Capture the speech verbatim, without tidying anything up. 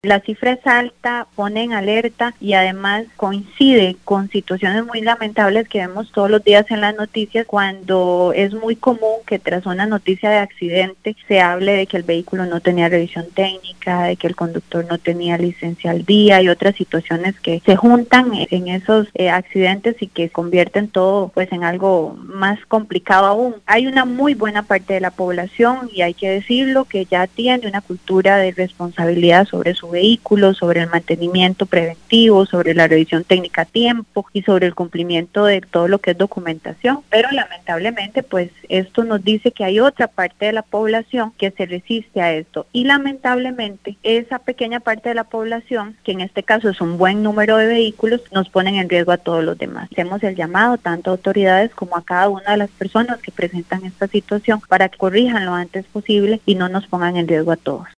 La cifra es alta, pone en alerta y además coincide con situaciones muy lamentables que vemos todos los días en las noticias, cuando es muy común que tras una noticia de accidente se hable de que el vehículo no tenía revisión técnica, de que el conductor no tenía licencia al día y otras situaciones que se juntan en esos eh, accidentes y que convierten todo pues en algo más complicado aún. Hay una muy buena parte de la población, y hay que decirlo, que ya tiene una cultura de responsabilidad sobre su vehículo, sobre el mantenimiento preventivo, sobre la revisión técnica a tiempo y sobre el cumplimiento de todo lo que es documentación, pero lamentablemente pues esto nos dice que hay otra parte de la población que se resiste a esto, y lamentablemente esa pequeña parte de la población, que en este caso es un buen número de vehículos, nos ponen en riesgo a todos los demás. Hacemos el llamado tanto a autoridades como a cada una de las personas que presentan esta situación para que corrijan lo antes posible y no nos pongan en riesgo a todos.